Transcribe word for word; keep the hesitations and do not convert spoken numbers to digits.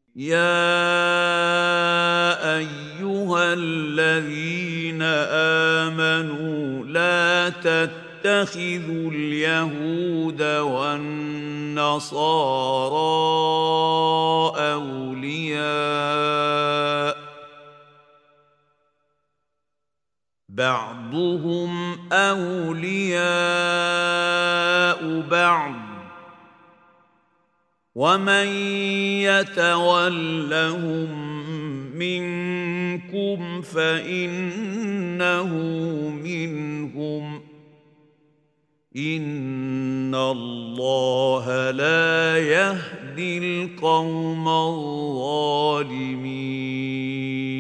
يا أيها الذين آمنوا لا تتخذوا اليهود والنصارى أولياء بعضهم أولياء بعض ومن يتولهم منكم فإنه منهم إن الله لا يهدي القوم الظالمين